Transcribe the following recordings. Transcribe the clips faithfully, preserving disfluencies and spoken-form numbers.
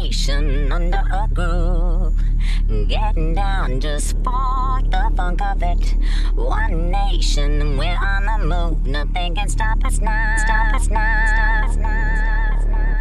nation under a groove, getting down just for the funk of it. One nation, we're on the move. Nothing can stop us now. Stop us now. Stop us now. Stop us now.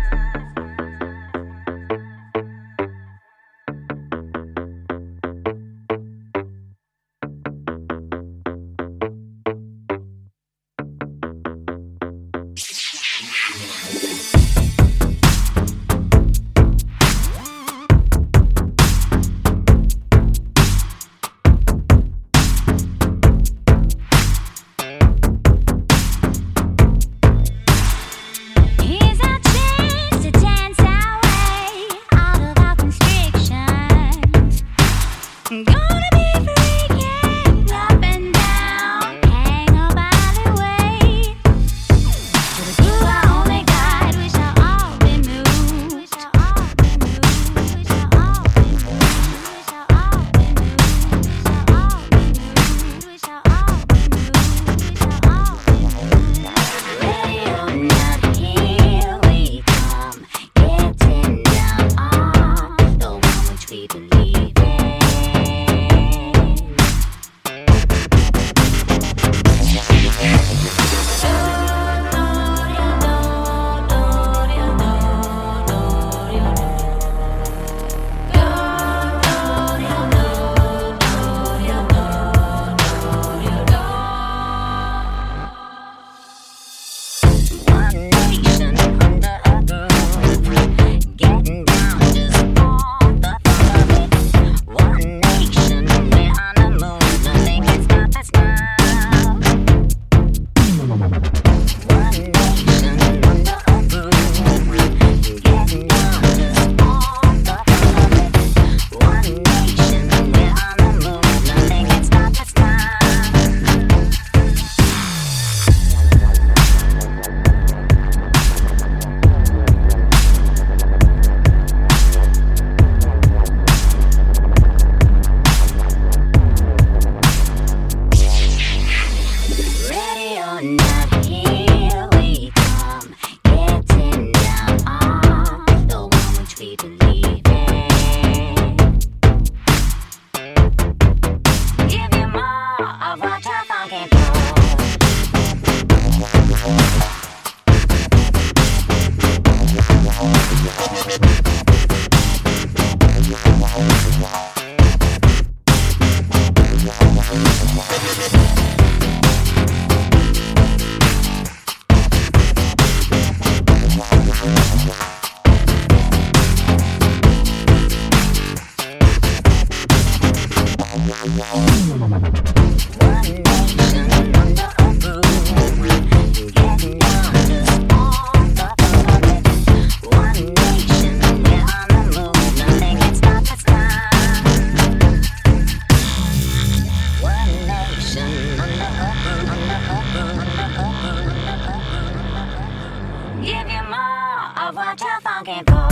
Give you more of what you're funky for.